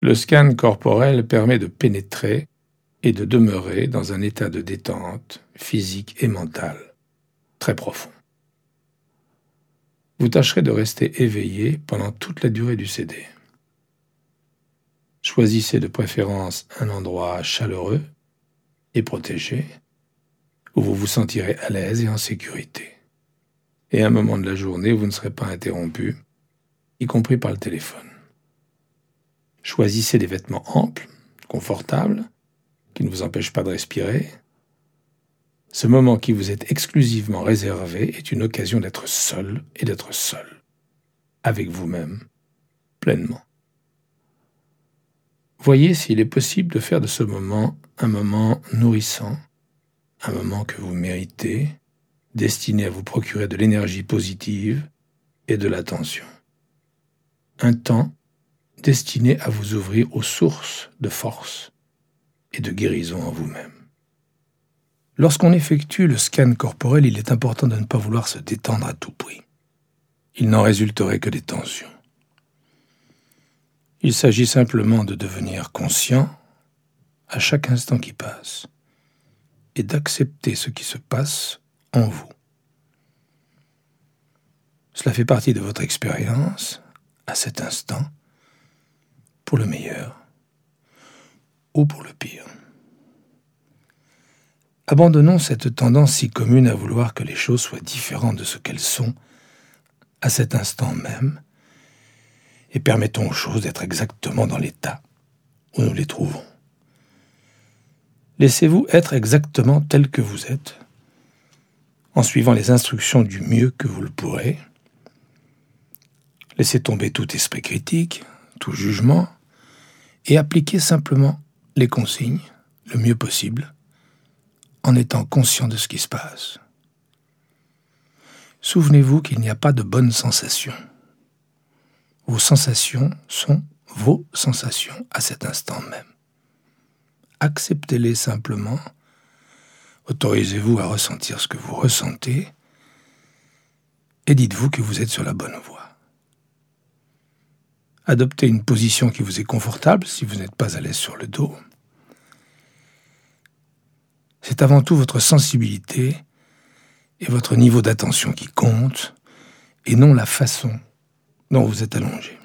Le scan corporel permet de pénétrer et de demeurer dans un état de détente physique et mentale très profond. Vous tâcherez de rester éveillé pendant toute la durée du CD. Choisissez de préférence un endroit chaleureux et protégé où vous vous sentirez à l'aise et en sécurité. Et à un moment de la journée où vous ne serez pas interrompu, y compris par le téléphone. Choisissez des vêtements amples, confortables, qui ne vous empêchent pas de respirer. Ce moment qui vous est exclusivement réservé est une occasion d'être seul et d'être seul, avec vous-même, pleinement. Voyez s'il est possible de faire de ce moment un moment nourrissant, un moment que vous méritez, destiné à vous procurer de l'énergie positive et de l'attention. Un temps destiné à vous ouvrir aux sources de force et de guérison en vous-même. Lorsqu'on effectue le scan corporel, il est important de ne pas vouloir se détendre à tout prix. Il n'en résulterait que des tensions. Il s'agit simplement de devenir conscient à chaque instant qui passe et d'accepter ce qui se passe en vous. Cela fait partie de votre expérience à cet instant, pour le meilleur ou pour le pire. Abandonnons cette tendance si commune à vouloir que les choses soient différentes de ce qu'elles sont à cet instant même et permettons aux choses d'être exactement dans l'état où nous les trouvons. Laissez-vous être exactement tel que vous êtes en suivant les instructions du mieux que vous le pourrez. Laissez tomber tout esprit critique, tout jugement et appliquez simplement les consignes le mieux possible en étant conscient de ce qui se passe. Souvenez-vous qu'il n'y a pas de bonnes sensations. Vos sensations sont vos sensations à cet instant même. Acceptez-les simplement, autorisez-vous à ressentir ce que vous ressentez et dites-vous que vous êtes sur la bonne voie. Adoptez une position qui vous est confortable si vous n'êtes pas à l'aise sur le dos. C'est avant tout votre sensibilité et votre niveau d'attention qui compte, et non la façon dont vous êtes allongé.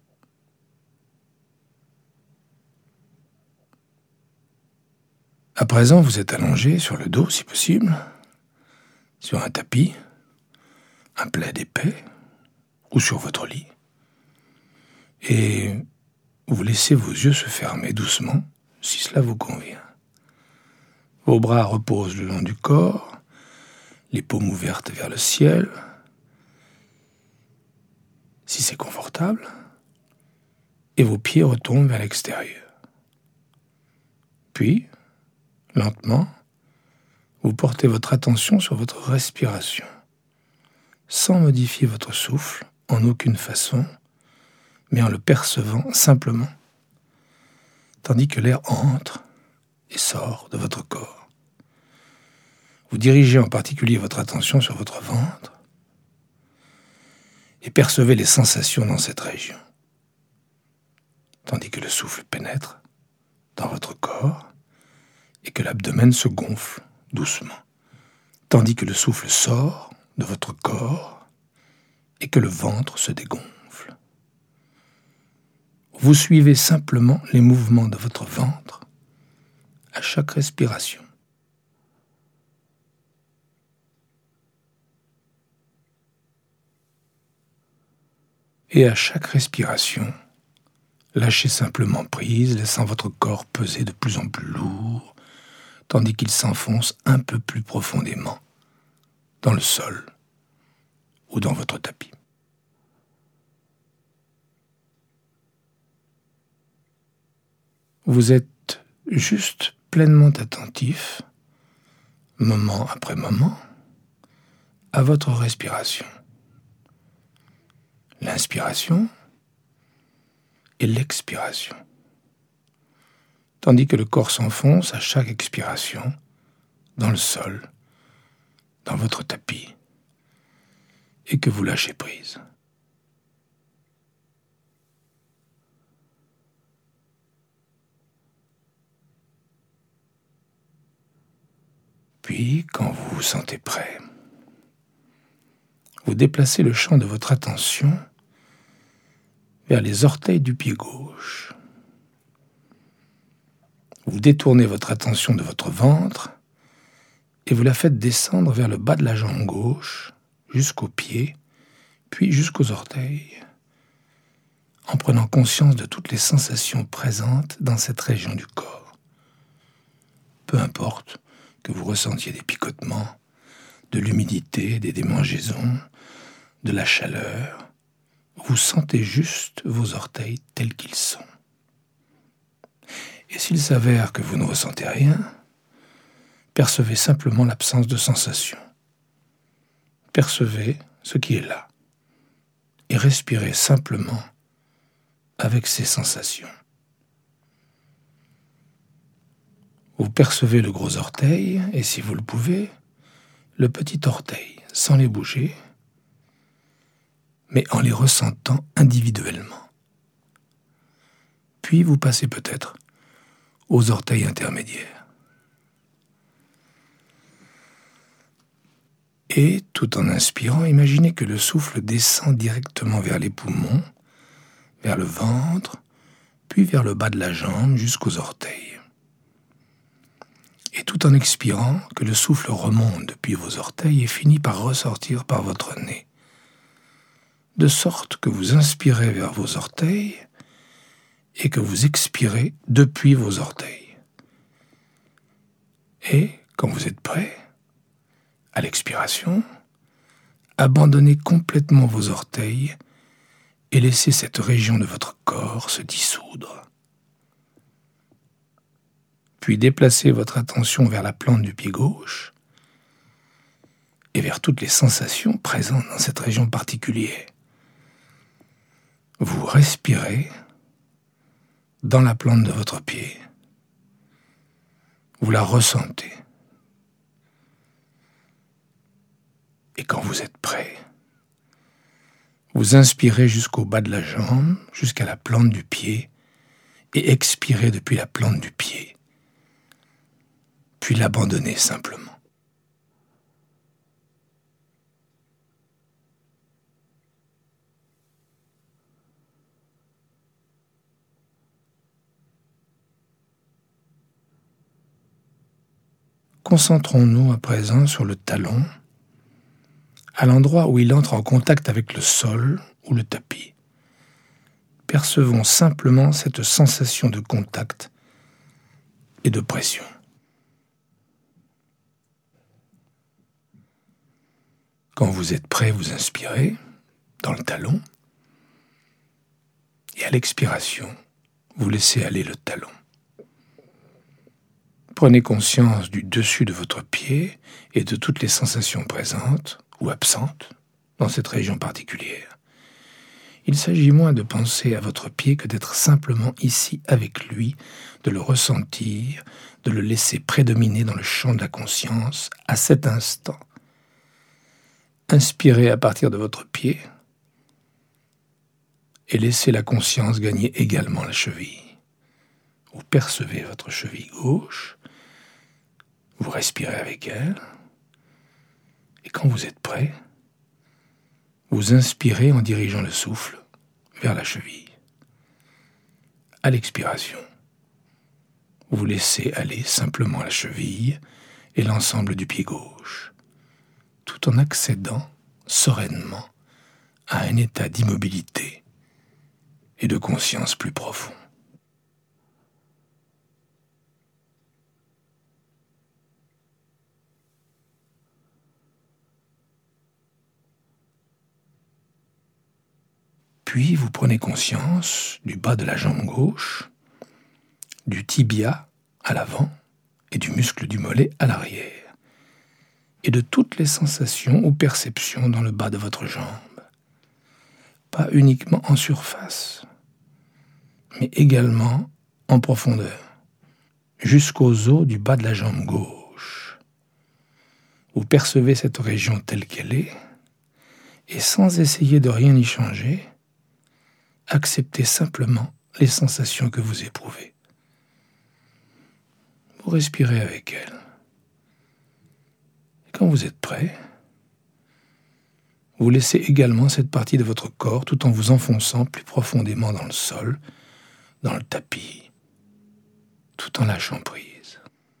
À présent, vous êtes allongé sur le dos, si possible, sur un tapis, un plaid épais, ou sur votre lit. Et vous laissez vos yeux se fermer doucement, si cela vous convient. Vos bras reposent le long du corps, les paumes ouvertes vers le ciel, si c'est confortable, et vos pieds retombent vers l'extérieur. Puis, lentement, vous portez votre attention sur votre respiration, sans modifier votre souffle en aucune façon, mais en le percevant simplement, tandis que l'air entre et sort de votre corps. Vous dirigez en particulier votre attention sur votre ventre et percevez les sensations dans cette région, tandis que le souffle pénètre dans votre corps et que l'abdomen se gonfle doucement, tandis que le souffle sort de votre corps et que le ventre se dégonfle. Vous suivez simplement les mouvements de votre ventre à chaque respiration. Et à chaque respiration, lâchez simplement prise, laissant votre corps peser de plus en plus lourd, tandis qu'il s'enfonce un peu plus profondément dans le sol ou dans votre tapis. Vous êtes juste pleinement attentif, moment après moment, à votre respiration. L'inspiration et l'expiration. Tandis que le corps s'enfonce à chaque expiration dans le sol, dans votre tapis, et que vous lâchez prise. Puis, quand vous vous sentez prêt, vous déplacez le champ de votre attention vers les orteils du pied gauche. Vous détournez votre attention de votre ventre et vous la faites descendre vers le bas de la jambe gauche, jusqu'aux pieds, puis jusqu'aux orteils, en prenant conscience de toutes les sensations présentes dans cette région du corps. Peu importe que vous ressentiez des picotements, de l'humidité, des démangeaisons, de la chaleur, vous sentez juste vos orteils tels qu'ils sont. Et s'il s'avère que vous ne ressentez rien, percevez simplement l'absence de sensation. Percevez ce qui est là et respirez simplement avec ces sensations. Vous percevez le gros orteil et, si vous le pouvez, le petit orteil, sans les bouger, mais en les ressentant individuellement. Puis vous passez peut-être aux orteils intermédiaires. Et, tout en inspirant, imaginez que le souffle descend directement vers les poumons, vers le ventre, puis vers le bas de la jambe jusqu'aux orteils. Et tout en expirant, que le souffle remonte depuis vos orteils et finit par ressortir par votre nez. De sorte que vous inspirez vers vos orteils et que vous expirez depuis vos orteils. Et, quand vous êtes prêt, à l'expiration, abandonnez complètement vos orteils et laissez cette région de votre corps se dissoudre. Puis déplacez votre attention vers la plante du pied gauche et vers toutes les sensations présentes dans cette région particulière. Vous respirez dans la plante de votre pied. Vous la ressentez. Et quand vous êtes prêt, vous inspirez jusqu'au bas de la jambe, jusqu'à la plante du pied, et expirez depuis la plante du pied. Puis l'abandonnez simplement. Concentrons-nous à présent sur le talon, à l'endroit où il entre en contact avec le sol ou le tapis. Percevons simplement cette sensation de contact et de pression. Quand vous êtes prêt, vous inspirez dans le talon et à l'expiration, vous laissez aller le talon. Prenez conscience du dessus de votre pied et de toutes les sensations présentes ou absentes dans cette région particulière. Il s'agit moins de penser à votre pied que d'être simplement ici avec lui, de le ressentir, de le laisser prédominer dans le champ de la conscience à cet instant. Inspirez à partir de votre pied et laissez la conscience gagner également la cheville. Vous percevez votre cheville gauche, vous respirez avec elle, et quand vous êtes prêt, vous inspirez en dirigeant le souffle vers la cheville. À l'expiration, vous laissez aller simplement la cheville et l'ensemble du pied gauche, tout en accédant sereinement à un état d'immobilité et de conscience plus profond. Puis vous prenez conscience du bas de la jambe gauche, du tibia à l'avant et du muscle du mollet à l'arrière, et de toutes les sensations ou perceptions dans le bas de votre jambe. Pas uniquement en surface, mais également en profondeur, jusqu'aux os du bas de la jambe gauche. Vous percevez cette région telle qu'elle est, et sans essayer de rien y changer, acceptez simplement les sensations que vous éprouvez. Vous respirez avec elles. quand vous êtes prêt, vous laissez également cette partie de votre corps tout en vous enfonçant plus profondément dans le sol, dans le tapis, tout en lâchant prise.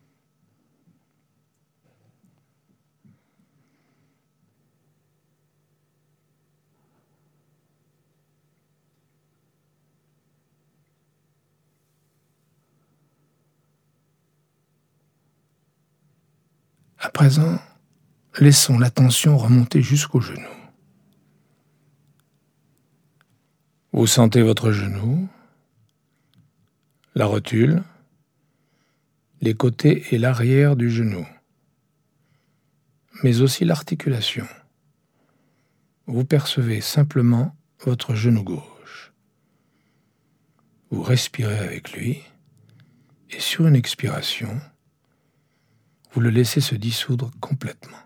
À présent, laissons l'attention remonter jusqu'au genou. Vous sentez votre genou, la rotule, les côtés et l'arrière du genou, mais aussi l'articulation. Vous percevez simplement votre genou gauche. Vous respirez avec lui et sur une expiration, vous le laissez se dissoudre complètement.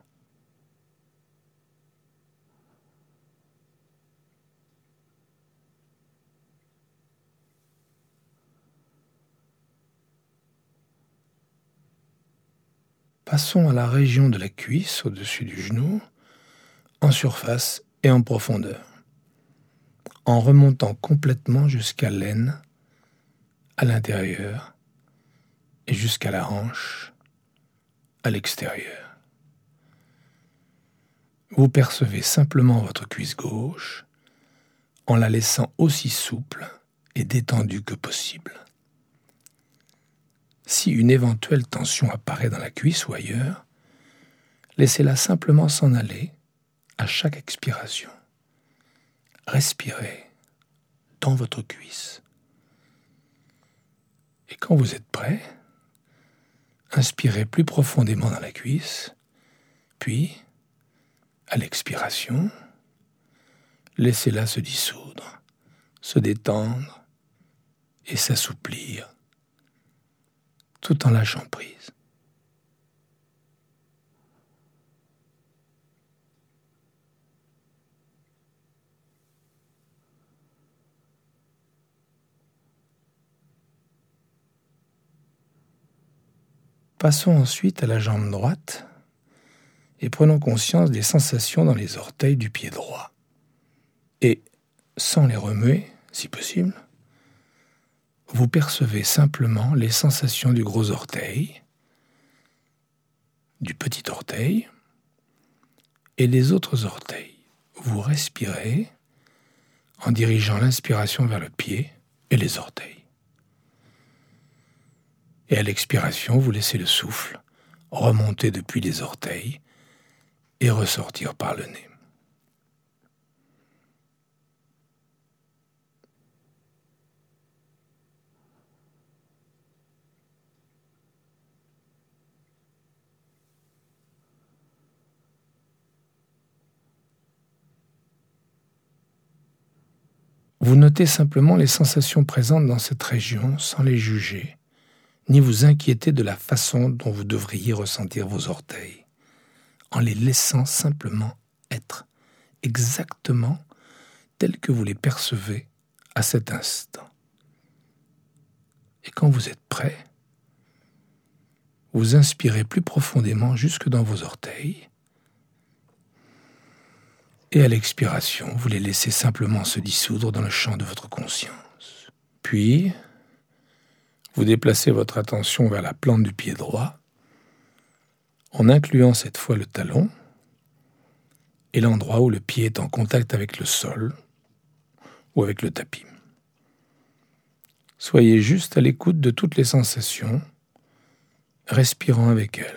Passons à la région de la cuisse au-dessus du genou, en surface et en profondeur, en remontant complètement jusqu'à l'aine, à l'intérieur, et jusqu'à la hanche, à l'extérieur. Vous percevez simplement votre cuisse gauche, en la laissant aussi souple et détendue que possible. Si une éventuelle tension apparaît dans la cuisse ou ailleurs, laissez-la simplement s'en aller à chaque expiration. Respirez dans votre cuisse. Et quand vous êtes prêt, inspirez plus profondément dans la cuisse, puis, à l'expiration, laissez-la se dissoudre, se détendre et s'assouplir, tout en lâchant prise. Passons ensuite à la jambe droite et prenons conscience des sensations dans les orteils du pied droit. Et, sans les remuer, si possible, vous percevez simplement les sensations du gros orteil, du petit orteil et des autres orteils. Vous respirez en dirigeant l'inspiration vers le pied et les orteils. Et à l'expiration, vous laissez le souffle remonter depuis les orteils et ressortir par le nez. Vous notez simplement les sensations présentes dans cette région sans les juger, ni vous inquiéter de la façon dont vous devriez ressentir vos orteils, en les laissant simplement être exactement tels que vous les percevez à cet instant. Et quand vous êtes prêt, vous inspirez plus profondément jusque dans vos orteils, et à l'expiration, vous les laissez simplement se dissoudre dans le champ de votre conscience. Puis, vous déplacez votre attention vers la plante du pied droit, en incluant cette fois le talon et l'endroit où le pied est en contact avec le sol ou avec le tapis. Soyez juste à l'écoute de toutes les sensations, respirant avec elles.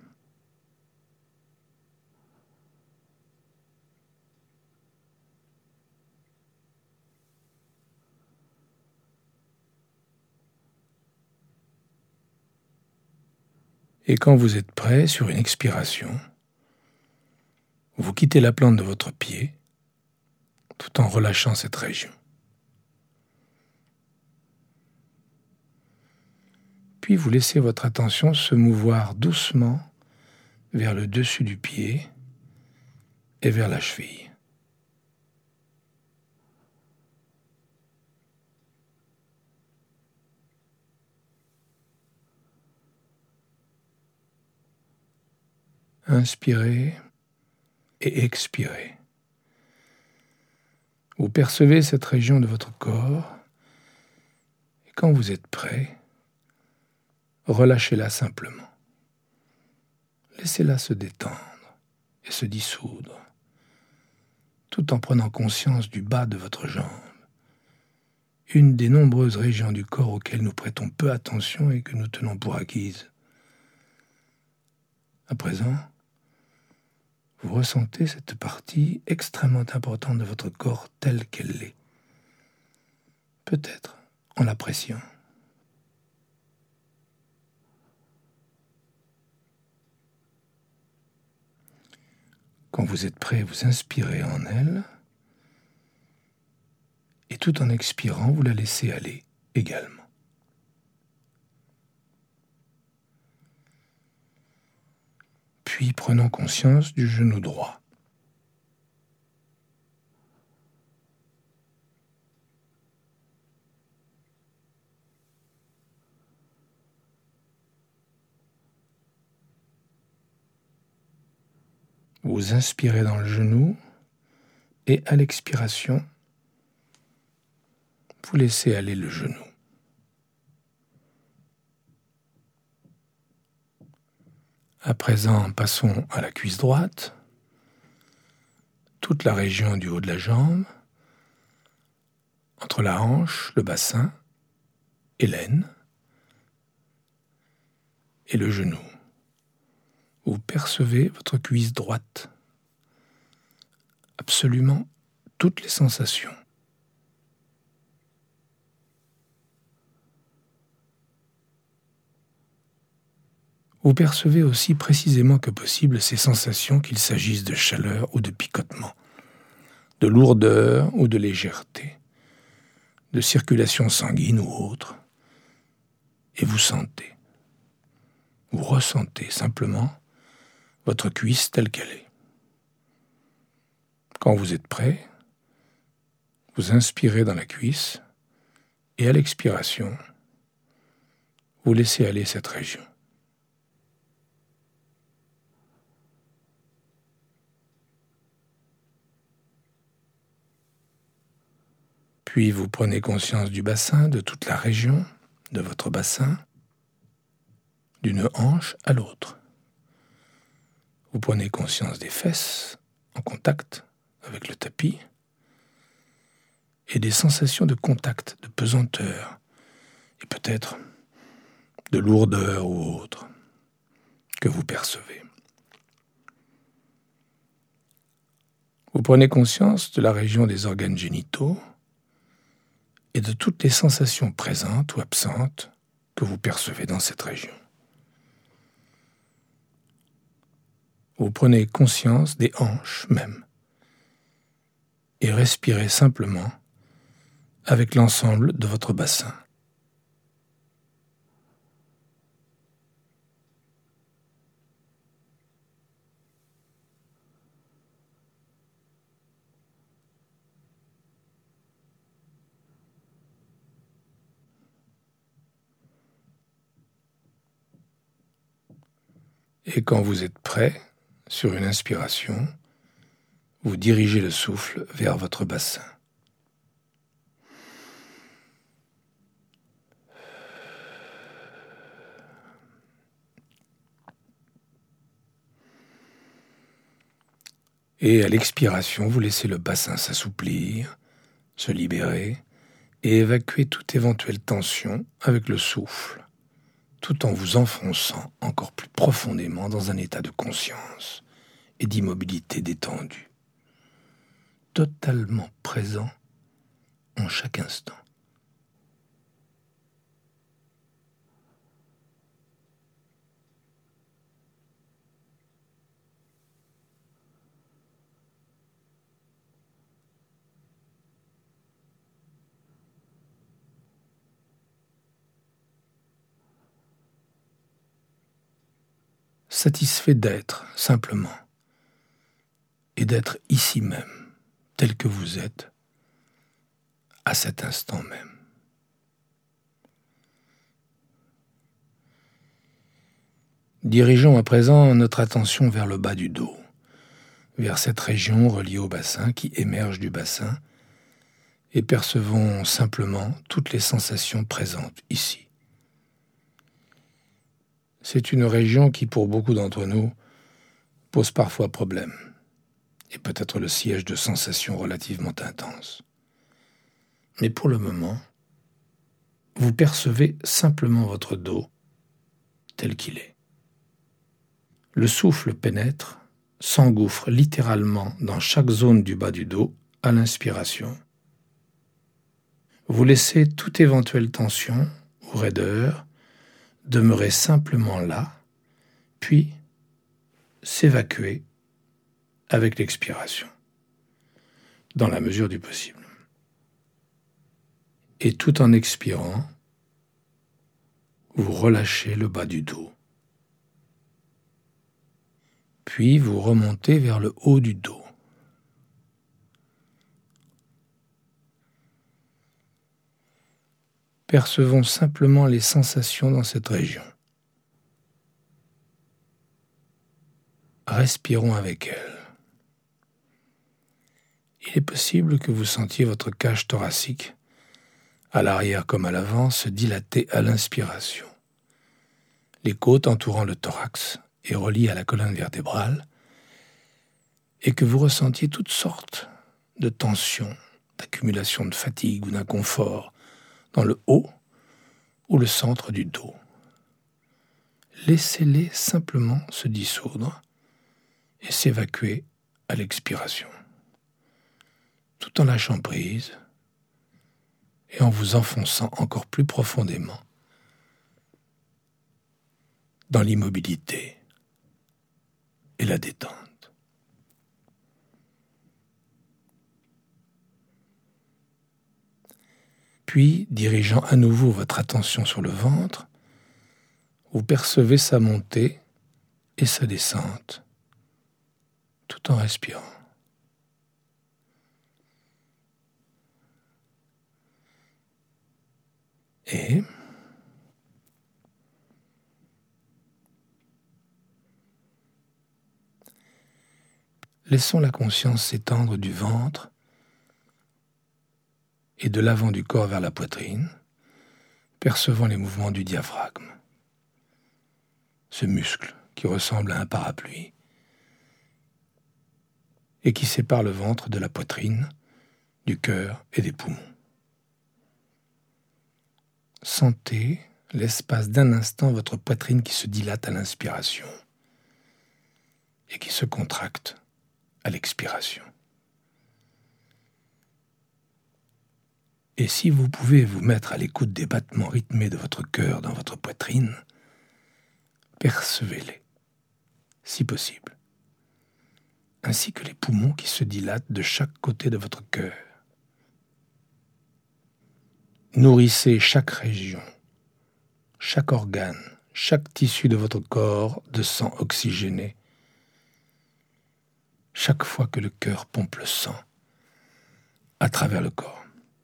Et quand vous êtes prêt, sur une expiration, vous quittez la plante de votre pied tout en relâchant cette région. Puis vous laissez votre attention se mouvoir doucement vers le dessus du pied et vers la cheville. Inspirez et expirez. Vous percevez cette région de votre corps et quand vous êtes prêt, relâchez-la simplement. Laissez-la se détendre et se dissoudre, tout en prenant conscience du bas de votre jambe, une des nombreuses régions du corps auxquelles nous prêtons peu attention et que nous tenons pour acquises. À présent, vous ressentez cette partie extrêmement importante de votre corps telle qu'elle l'est, peut-être en l'appréciant. Quand vous êtes prêt, vous inspirez en elle, et tout en expirant, vous la laissez aller également. Puis prenons conscience du genou droit. Vous inspirez dans le genou et à l'expiration, vous laissez aller le genou. À présent, passons à la cuisse droite, toute la région du haut de la jambe, entre la hanche, le bassin et l'aine, et le genou. Vous percevez votre cuisse droite, absolument toutes les sensations. Vous percevez aussi précisément que possible ces sensations, qu'il s'agisse de chaleur ou de picotement, de lourdeur ou de légèreté, de circulation sanguine ou autre, et vous sentez, vous ressentez simplement votre cuisse telle qu'elle est. Quand vous êtes prêt, vous inspirez dans la cuisse et à l'expiration, vous laissez aller cette région. Puis vous prenez conscience du bassin, de toute la région de votre bassin, d'une hanche à l'autre. Vous prenez conscience des fesses en contact avec le tapis et des sensations de contact, de pesanteur et peut-être de lourdeur ou autre que vous percevez. Vous prenez conscience de la région des organes génitaux et de toutes les sensations présentes ou absentes que vous percevez dans cette région. Vous prenez conscience des hanches même et respirez simplement avec l'ensemble de votre bassin. Et quand vous êtes prêt, sur une inspiration, vous dirigez le souffle vers votre bassin. Et à l'expiration, vous laissez le bassin s'assouplir, se libérer et évacuer toute éventuelle tension avec le souffle, tout en vous enfonçant encore plus profondément dans un état de conscience et d'immobilité détendue, totalement présent en chaque instant. Satisfait d'être simplement et d'être ici même, tel que vous êtes, à cet instant même. Dirigeons à présent notre attention vers le bas du dos, vers cette région reliée au bassin qui émerge du bassin, et percevons simplement toutes les sensations présentes ici. C'est une région qui, pour beaucoup d'entre nous, pose parfois problème, et peut être le siège de sensations relativement intenses. Mais pour le moment, vous percevez simplement votre dos tel qu'il est. Le souffle pénètre, s'engouffre littéralement dans chaque zone du bas du dos à l'inspiration. Vous laissez toute éventuelle tension ou raideur demeurer simplement là, puis s'évacuer avec l'expiration, dans la mesure du possible. Et tout en expirant, vous relâchez le bas du dos. Puis vous remontez vers le haut du dos. Percevons simplement les sensations dans cette région. Respirons avec elles. Il est possible que vous sentiez votre cage thoracique, à l'arrière comme à l'avant, se dilater à l'inspiration. Les côtes entourant le thorax et reliées à la colonne vertébrale, et que vous ressentiez toutes sortes de tensions, d'accumulation de fatigue ou d'inconfort dans le haut ou le centre du dos. Laissez-les simplement se dissoudre et s'évacuer à l'expiration, tout en lâchant prise et en vous enfonçant encore plus profondément dans l'immobilité et la détente. Puis, dirigeant à nouveau votre attention sur le ventre, vous percevez sa montée et sa descente, tout en respirant. Et laissons la conscience s'étendre du ventre et de l'avant du corps vers la poitrine, percevant les mouvements du diaphragme, ce muscle qui ressemble à un parapluie et qui sépare le ventre de la poitrine, du cœur et des poumons. Sentez l'espace d'un instant votre poitrine qui se dilate à l'inspiration et qui se contracte à l'expiration. Et si vous pouvez vous mettre à l'écoute des battements rythmés de votre cœur dans votre poitrine, percevez-les, si possible, ainsi que les poumons qui se dilatent de chaque côté de votre cœur. Nourrissez chaque région, chaque organe, chaque tissu de votre corps de sang oxygéné, chaque fois que le cœur pompe le sang à travers le corps.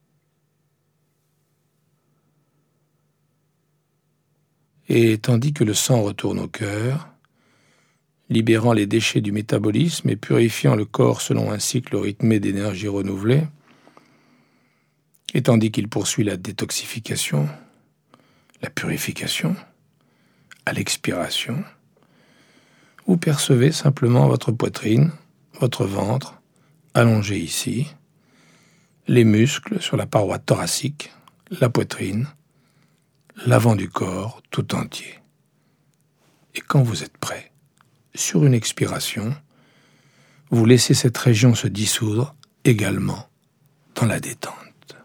Et tandis que le sang retourne au cœur, libérant les déchets du métabolisme et purifiant le corps selon un cycle rythmé d'énergie renouvelée, et tandis qu'il poursuit la détoxification, la purification, à l'expiration, vous percevez simplement votre poitrine, votre ventre, allongé ici, les muscles sur la paroi thoracique, la poitrine, l'avant du corps tout entier. Et quand vous êtes prêt, sur une expiration, vous laissez cette région se dissoudre également dans la détente.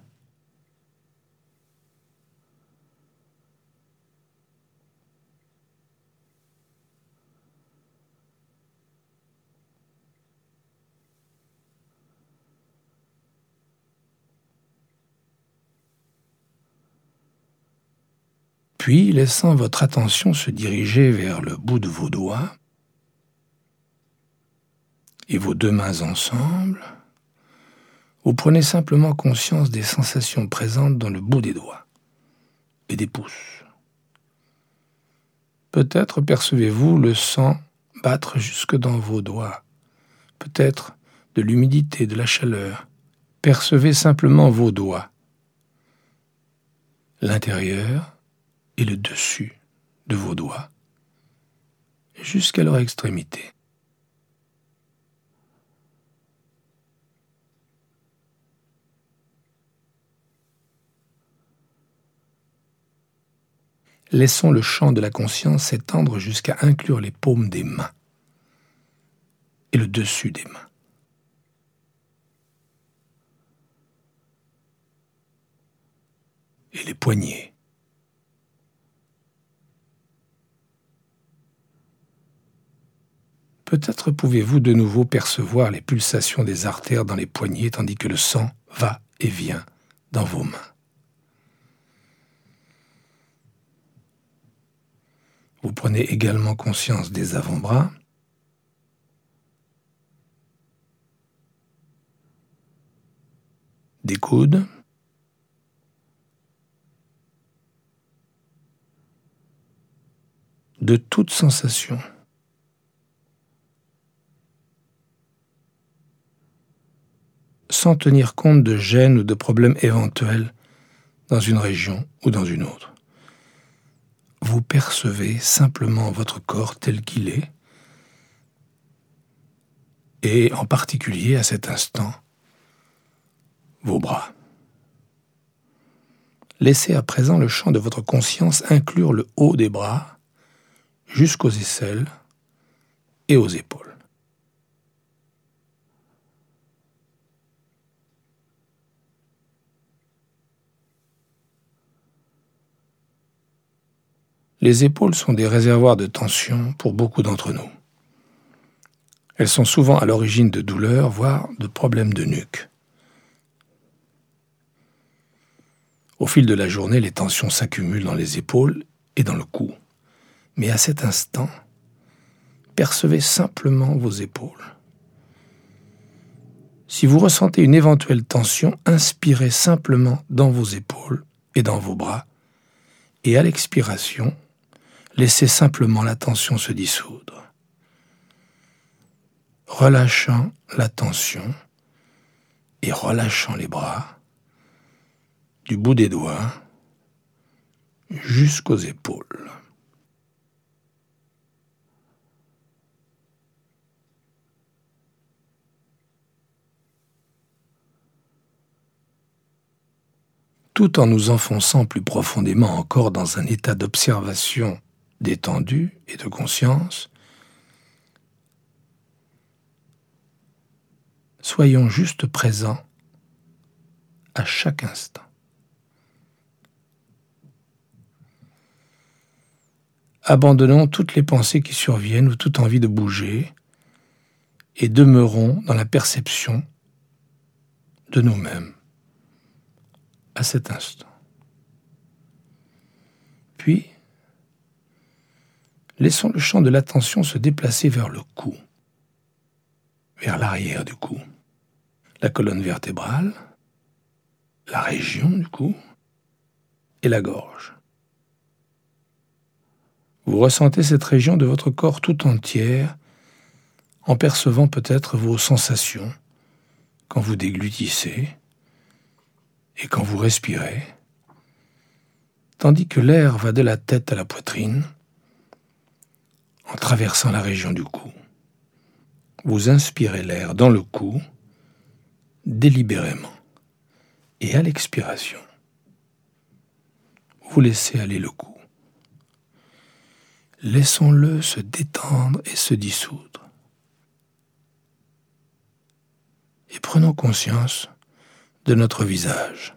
Puis, laissant votre attention se diriger vers le bout de vos doigts et vos deux mains ensemble, vous prenez simplement conscience des sensations présentes dans le bout des doigts et des pouces. Peut-être percevez-vous le sang battre jusque dans vos doigts, peut-être de l'humidité, de la chaleur. Percevez simplement vos doigts, l'intérieur et le dessus de vos doigts, jusqu'à leur extrémité. Laissons le champ de la conscience s'étendre jusqu'à inclure les paumes des mains et le dessus des mains. Et les poignets. Peut-être pouvez-vous de nouveau percevoir les pulsations des artères dans les poignets tandis que le sang va et vient dans vos mains. Vous prenez également conscience des avant-bras, des coudes, de toute sensation. Sans tenir compte de gênes ou de problèmes éventuels dans une région ou dans une autre. Vous percevez simplement votre corps tel qu'il est, et en particulier à cet instant, vos bras. Laissez à présent le champ de votre conscience inclure le haut des bras jusqu'aux aisselles et aux épaules. Les épaules sont des réservoirs de tension pour beaucoup d'entre nous. Elles sont souvent à l'origine de douleurs, voire de problèmes de nuque. Au fil de la journée, les tensions s'accumulent dans les épaules et dans le cou. Mais à cet instant, percevez simplement vos épaules. Si vous ressentez une éventuelle tension, inspirez simplement dans vos épaules et dans vos bras, et à l'expiration, laissez simplement la tension se dissoudre. Relâchant la tension et relâchant les bras, du bout des doigts jusqu'aux épaules. Tout en nous enfonçant plus profondément encore dans un état d'observation détendu et de conscience, soyons juste présents à chaque instant. Abandonnons toutes les pensées qui surviennent ou toute envie de bouger et demeurons dans la perception de nous-mêmes à cet instant. Puis, laissons le champ de l'attention se déplacer vers le cou, vers l'arrière du cou, la colonne vertébrale, la région du cou et la gorge. Vous ressentez cette région de votre corps tout entière en percevant peut-être vos sensations quand vous déglutissez et quand vous respirez, tandis que l'air va de la tête à la poitrine en traversant la région du cou. Vous inspirez l'air dans le cou délibérément et à l'expiration, vous laissez aller le cou. Laissons-le se détendre et se dissoudre. Et prenons conscience de notre visage.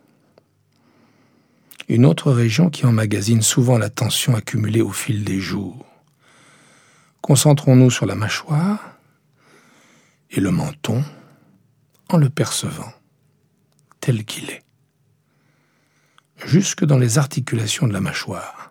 Une autre région qui emmagasine souvent la tension accumulée au fil des jours. Concentrons-nous sur la mâchoire et le menton en le percevant tel qu'il est, jusque dans les articulations de la mâchoire.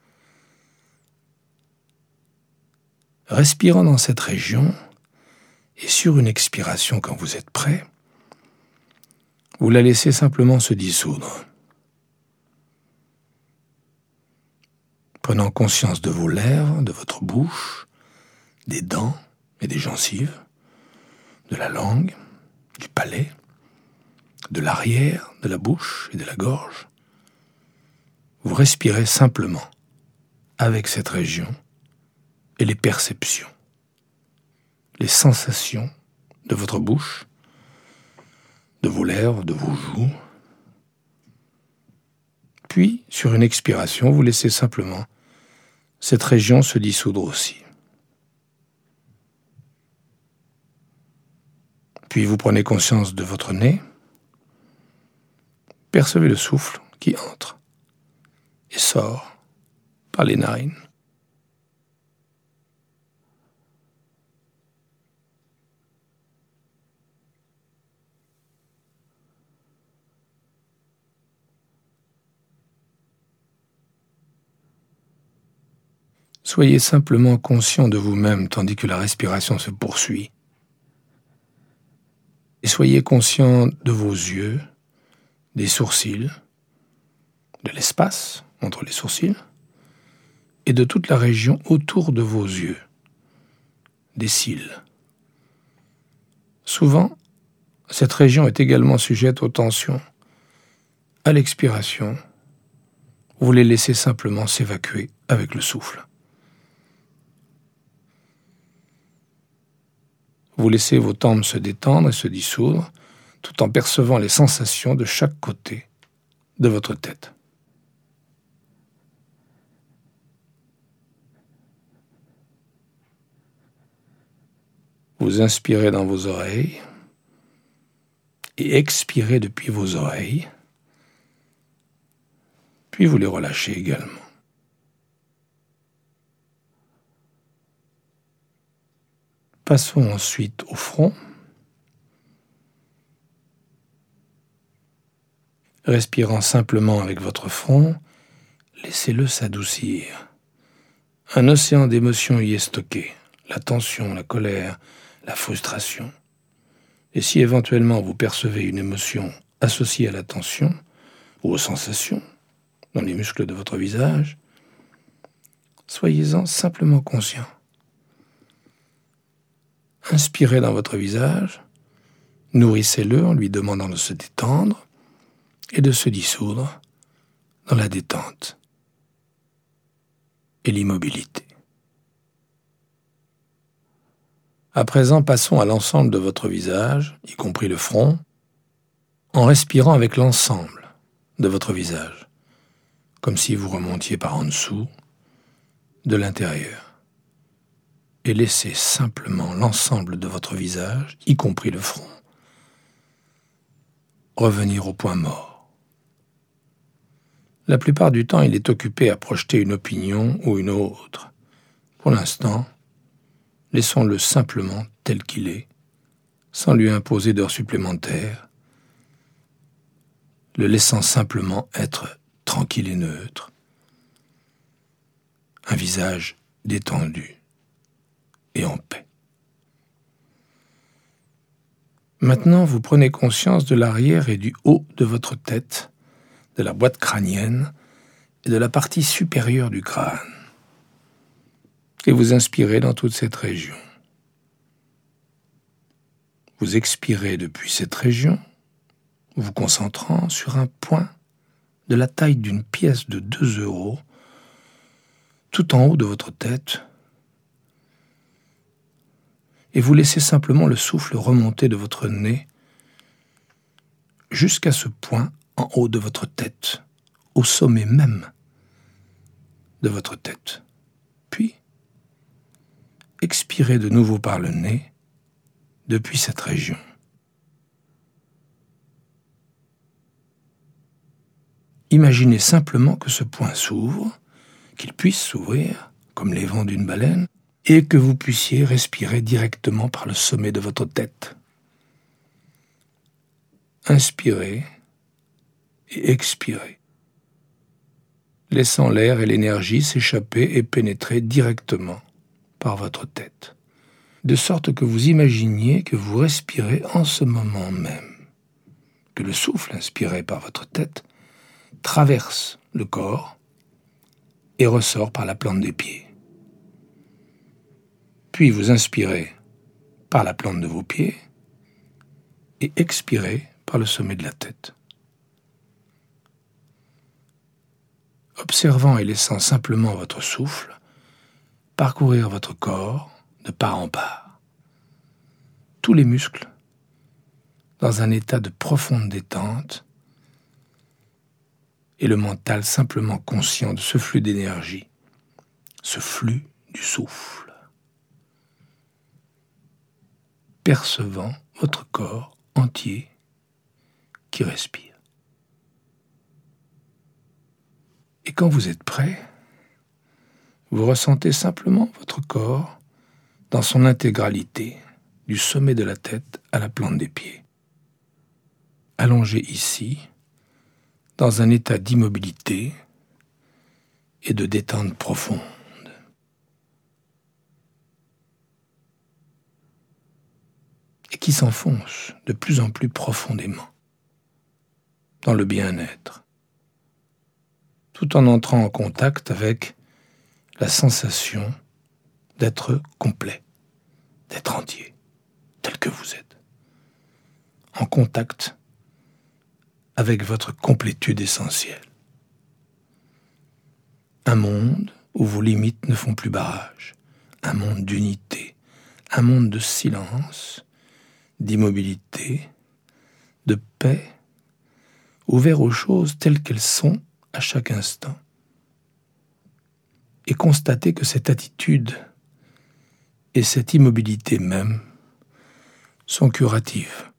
Respirant dans cette région, et sur une expiration quand vous êtes prêt, vous la laissez simplement se dissoudre. prenant conscience de vos lèvres, de votre bouche, des dents et des gencives, de la langue, du palais, de l'arrière de la bouche et de la gorge. Vous respirez simplement avec cette région et les perceptions, les sensations de votre bouche, de vos lèvres, de vos joues. Puis, sur une expiration, vous laissez simplement cette région se dissoudre aussi. Puis vous prenez conscience de votre nez, percevez le souffle qui entre et sort par les narines. Soyez simplement conscient de vous-même tandis que la respiration se poursuit. Et soyez conscient de vos yeux, des sourcils, de l'espace entre les sourcils, et de toute la région autour de vos yeux, des cils. Souvent, cette région est également sujette aux tensions. À l'expiration, vous les laissez simplement s'évacuer avec le souffle. Vous laissez vos tempes se détendre et se dissoudre, tout en percevant les sensations de chaque côté de votre tête. Vous inspirez dans vos oreilles et expirez depuis vos oreilles, puis vous les relâchez également. Passons ensuite au front. Respirant simplement avec votre front, laissez-le s'adoucir. Un océan d'émotions y est stocké, la tension, la colère, la frustration. Et si éventuellement vous percevez une émotion associée à la tension ou aux sensations dans les muscles de votre visage, soyez-en simplement conscient. Inspirez dans votre visage, nourrissez-le en lui demandant de se détendre et de se dissoudre dans la détente et l'immobilité. À présent, passons à l'ensemble de votre visage, y compris le front, en respirant avec l'ensemble de votre visage, comme si vous remontiez par en dessous, de l'intérieur. Et laissez simplement l'ensemble de votre visage, y compris le front, revenir au point mort. La plupart du temps, il est occupé à projeter une opinion ou une autre. Pour l'instant, laissons-le simplement tel qu'il est, sans lui imposer d'heures supplémentaires, le laissant simplement être tranquille et neutre. Un visage détendu et en paix. Maintenant, vous prenez conscience de l'arrière et du haut de votre tête, de la boîte crânienne et de la partie supérieure du crâne. Et vous inspirez dans toute cette région. Vous expirez depuis cette région, vous concentrant sur un point de la taille d'une pièce de 2 €, tout en haut de votre tête, et vous laissez simplement le souffle remonter de votre nez jusqu'à ce point en haut de votre tête, au sommet même de votre tête. Puis, expirez de nouveau par le nez depuis cette région. Imaginez simplement que ce point s'ouvre, qu'il puisse s'ouvrir, comme les vents d'une baleine, et que vous puissiez respirer directement par le sommet de votre tête. Inspirez et expirez, laissant l'air et l'énergie s'échapper et pénétrer directement par votre tête, de sorte que vous imaginiez que vous respirez en ce moment même, que le souffle inspiré par votre tête traverse le corps et ressort par la plante des pieds. Puis vous inspirez par la plante de vos pieds et expirez par le sommet de la tête. Observant et laissant simplement votre souffle parcourir votre corps de part en part. Tous les muscles dans un état de profonde détente et le mental simplement conscient de ce flux d'énergie, ce flux du souffle. Percevant votre corps entier qui respire. Et quand vous êtes prêt, vous ressentez simplement votre corps dans son intégralité, du sommet de la tête à la plante des pieds. Allongé ici, dans un état d'immobilité et de détente profonde. Et qui s'enfonce de plus en plus profondément dans le bien-être, tout en entrant en contact avec la sensation d'être complet, d'être entier, tel que vous êtes, en contact avec votre complétude essentielle. Un monde où vos limites ne font plus barrage, un monde d'unité, un monde de silence, d'immobilité, de paix, ouvert aux choses telles qu'elles sont à chaque instant. Et constater que cette attitude et cette immobilité même sont curatives.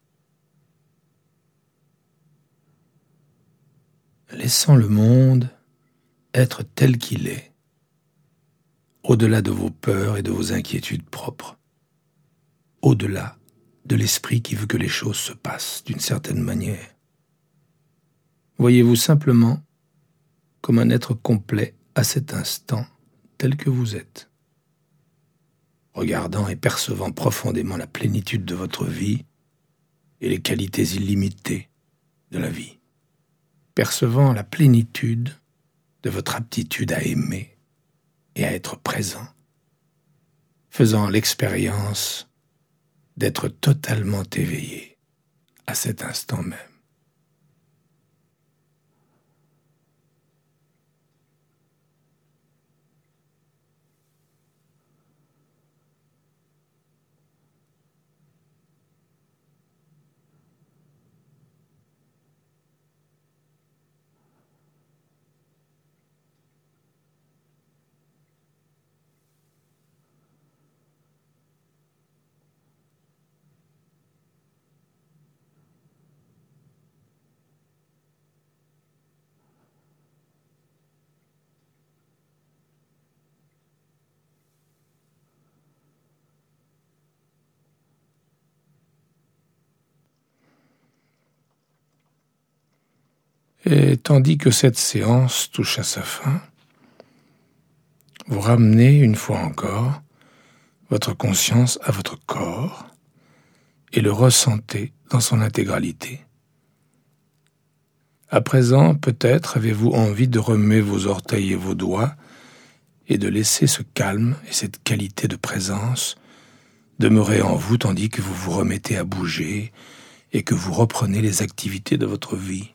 Laissant le monde être tel qu'il est, au-delà de vos peurs et de vos inquiétudes propres, au-delà de l'esprit qui veut que les choses se passent d'une certaine manière. Voyez-vous simplement comme un être complet à cet instant, tel que vous êtes, regardant et percevant profondément la plénitude de votre vie et les qualités illimitées de la vie, percevant la plénitude de votre aptitude à aimer et à être présent, faisant l'expérience d'être totalement éveillé à cet instant même. Et tandis que cette séance touche à sa fin, vous ramenez une fois encore votre conscience à votre corps et le ressentez dans son intégralité. À présent, peut-être avez-vous envie de remuer vos orteils et vos doigts et de laisser ce calme et cette qualité de présence demeurer en vous tandis que vous vous remettez à bouger et que vous reprenez les activités de votre vie.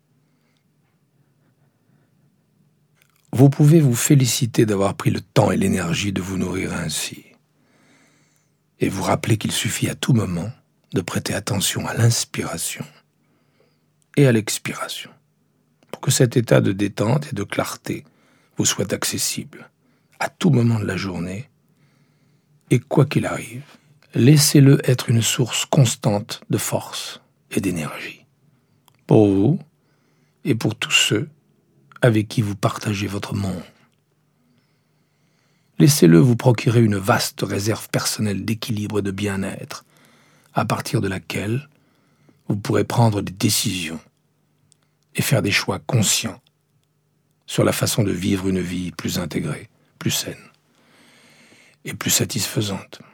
Vous pouvez vous féliciter d'avoir pris le temps et l'énergie de vous nourrir ainsi. Et vous rappeler qu'il suffit à tout moment de prêter attention à l'inspiration et à l'expiration, pour que cet état de détente et de clarté vous soit accessible à tout moment de la journée, et quoi qu'il arrive, laissez-le être une source constante de force et d'énergie, pour vous et pour tous ceux avec qui vous partagez votre monde. Laissez-le vous procurer une vaste réserve personnelle d'équilibre et de bien-être, à partir de laquelle vous pourrez prendre des décisions et faire des choix conscients sur la façon de vivre une vie plus intégrée, plus saine et plus satisfaisante.